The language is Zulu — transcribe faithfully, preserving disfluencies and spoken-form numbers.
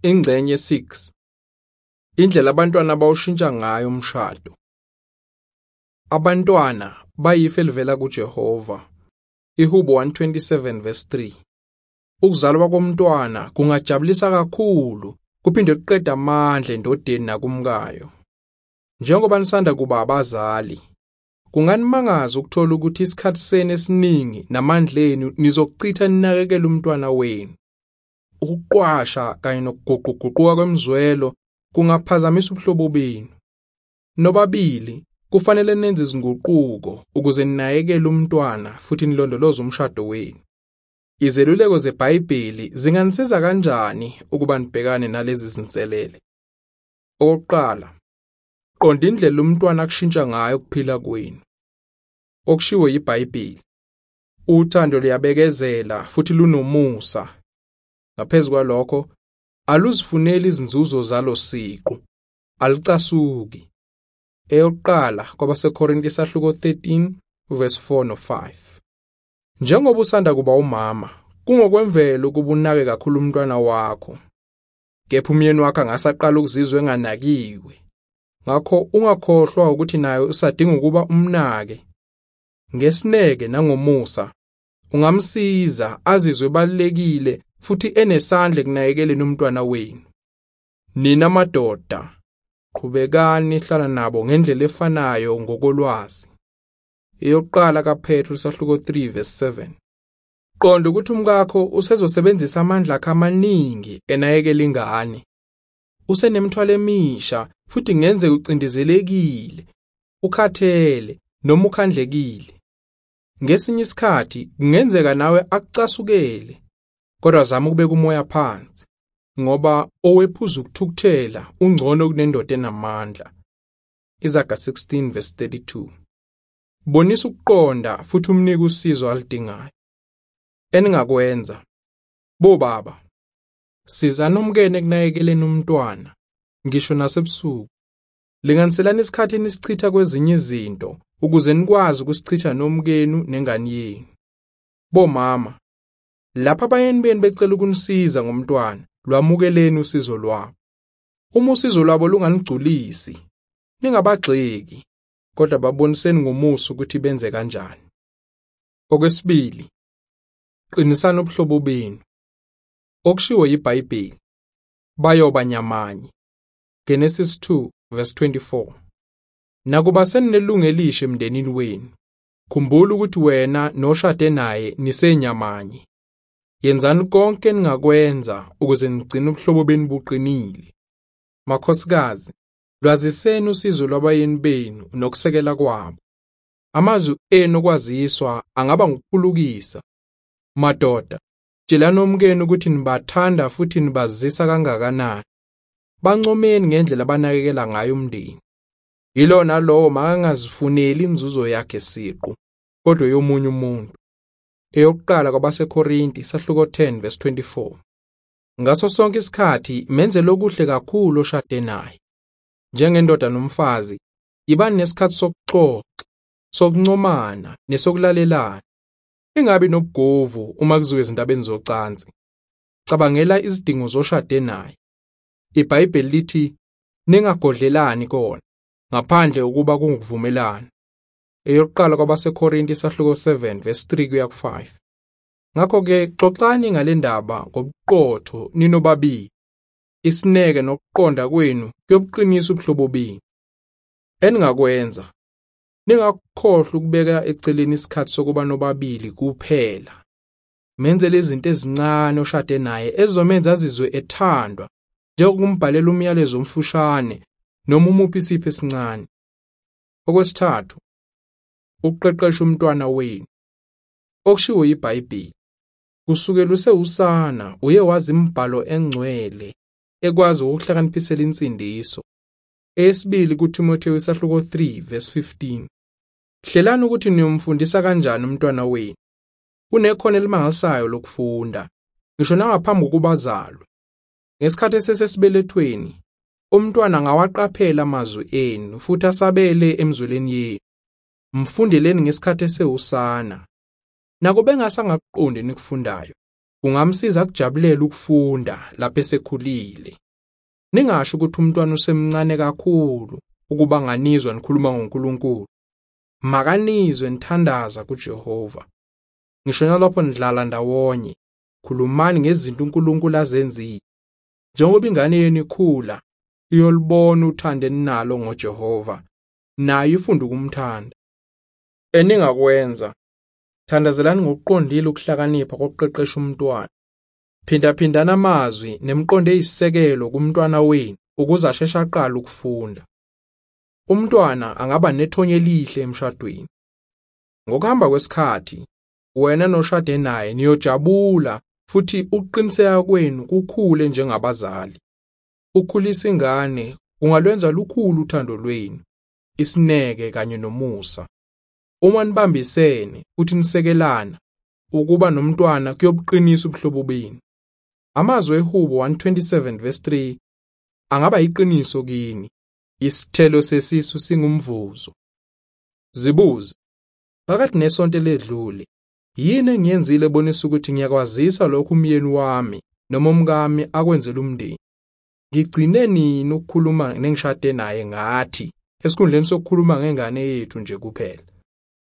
Ingxenye six. Indlela abantwana abawushintsha ngayo umshado. Abantwana bayifa elivela kuJehova. Ihubo one twenty-seven verse three. Ukuzalwa komntwana kungajabulisa kakhulu, kuphinde kuqeda amandla endodeni nakumkayo. Njengoba nisanda kuba abazali, kunganimangaza ukuthola ukuthi isikhathi senu esiningi namandla enu nizokuchitha ninakekela umntwana wenu. Ukuqwasha kanye nokuguquguquka kwemizwelo kungaphazamisa ubuhlobo benu. Nobabili kufanele nenze izinguquko ukuze ninakekele umntwana futhi nilondoloze umshado wenu. Izeluleko zeBhayibheli zinganisiza kanjani ukuba nibhekane nalezi zinselele? Okokuqala, qonda indlela umntwana akushintsha ngayo ukuphila kwenu. Okushiwo yiBhayibheli, uthando luyabekezela futhi lunomusa. Ngaphezu kwalokho, aluzifuneli izinzuzo zalo siqu, alicasuki. Eyokuqala kwabaseKorinti isahluko thirteen verse four no five. Njengoba usanda kuba umama, kungokwemvelo ukuba unake kakhulu umntwana wakho. Kepha umyeni wakhe angasaqala ukuzizwa enganakiwe. Ngakho ungakhohlwa ukuthi naye usadinga ukuba umnake. Ngesineke nangomusa, ungamsiza azizwe ebalulekile futhi enesandla ekunakekeleni umntwana wenu. Nina madoda, qhubekani hlala nabo ngendlela efanayo ngokolwazi. Eyokuqala kaPetru isahluko three verse seven. Qonda ukuthi umkakho usezosebenzisa amandla akhe amaningi enakekela ingane. Usenemthwalo emisha futhi ngenzeka ucindezelekile, ukhathele noma ukhandlekile. Ngesinye isikhathi kungenzeka nawe akucasukele, kodwa zama ukubeka umoya phansi, ngoba owephuza ukuthukuthela ungcono kunendoda enamandla. Izaga sixteen verse thirty-two. Bonisa ukuqonda futhi umnike usizo alidingayo. Eningakwenza, bo baba, sizana umkene kunakekeleni umntwana, ngisho nasebusuku. Linganiselani isikhathi enisichitha kwezinye izinto ukuze nikwazi ukusichitha nomkenu nengane yenu. Bo mama, lapha abayeni benu becela ukunisiza ngomntwana, lwamukeleni usizo lwabo. Uma usizo lwabo lunganigculisi, ningabagxeki, kodwa baboniseni ngomusa ukuthi benze kanjani. Okwesibili, qinisana ubuhlobo benu. Okushiwo yiBhayibheli, bayoba nyamanye. Genesis two verse twenty-four. Nakuba senilungu elisha emndenini wenu, khumbula ukuthi wena noshade naye nisenyamanye. Yenzani konke ningakwenza ukuze nigcine ubuhlobo benu buqinile. Makhosikazi, lwaziseni usizo lwabayeni benu nokusekela kwabo. Amazwi enu okwaziswa angaba ngukuphulukisa. Madoda, tshelani omkenu ukuthi nibathanda futhi nibazisa kangakanani. Bancomeni ngendlela abanakekela ngayo umndeni. Yilo nalowo makangazifuneli inzuzo yakhe siqu, kodwa yomunye umuntu. Eyokuqala kwabaseKorinti isahluko ten verse twenty-four. Ngaso sonke isikhathi menze lokuhle kakhulu oshade naye. Njengendoda nomfazi, ibani nesikhathi sokuxoxa, sokuncomana nesokulalelana. Ingabi nobugovu uma kuziwe izindabeni zocansi. Cabangela izidingo zoshade naye. IBhayibheli lithi ningagodlelani kona, ngaphandle ukuba kungukuvumelana. Eyokuqala kwabaseKorinti isahluko seven verse three kuya ku-five. Ngakho-ke xoxani ngale ndaba ngobuqotho ninobabili. Isineke nokuqonda kwenu kuyobuqinisa ubuhlobo benu. Eningakwenza, ningakukhohlwa ukubeka eceleni isikhathi sokuba nobabili kuphela. Menze lezi zinto ezincane oshade naye ezizomenza azizwe ethandwa, njengokumbhalela umyalezo omfushane noma umuphi isipho esincane. Okwesithathu, ukuqeqesha umntwana wenu. Okushiwo yiBhayibheli, kusukela usewusana uye wazi imibhalo engcwele ekwazi ukuhlakaniphisela insindiso. Esibili kuTimotheo isahluko three verse fifteen. Hlelani ukuthi niyomfundisa kanjani umntwana wenu. Unekhono elimangalisayo lokufunda, ngisho nangaphambi kokuba azalwe. Ngesikhathi esesesibelethweni, umntwana angawaqaphela amazwi enu futhi asabele emzweleni yenu. Mfundeleni ngesikhathi esewusana. Nakuba engasangaqondi nikufundayo, kungamsiza ukujabulela ukufunda lapho esekhulile. Ningasho ukuthi umntwana usemncane kakhulu ukuba nganizwa nikhuluma ngoNkulunkulu. Makanizwe nithandaza kuJehova. Ngisho nalapho nidlala ndawonye, khulumani ngezinto uNkulunkulu azenzile. Njengoba ingane yenu ikhula, iyolibona uthando enalo ngoJehova, nayo ifunda ukumthanda. Eningakwenza, thandazelani ngokuqondile ukuhlakanipha kokuqeqesha umntwana. Phinda-phindana amazwi nemiqondo eyisisekelo kumntwana wenu ukuze asheshe aqale ukufunda. Umntwana angaba nethonya elihle emshadweni. Ngokuhamba kwesikhathi, wena noshade naye niyojabula futhi ukuqiniseka kwenu kukhule njengabazali. Ukukhulisa ingane kungalwenza lukhulu uthando lwenu, isineke kanye nomusa. Uma nibambisene futhi nisekelana, ukuba nomntwana kuyobuqinisa ubuhlobo benu. Amazwi eHubo one twenty-seven verse three angaba iqiniso kini. Isithelo sesisu singumvuzo. Zibuze, phakathi nesonto ledlule, yini engiyenzile bonisa ukuthi ngiyakwazisa lokhu umyeni wami noma umkami akwenzela umndeni? Ngigcine nini ukukhuluma nengishade naye ngathi esikhundleni sokukhuluma ngengane yethu nje kuphela?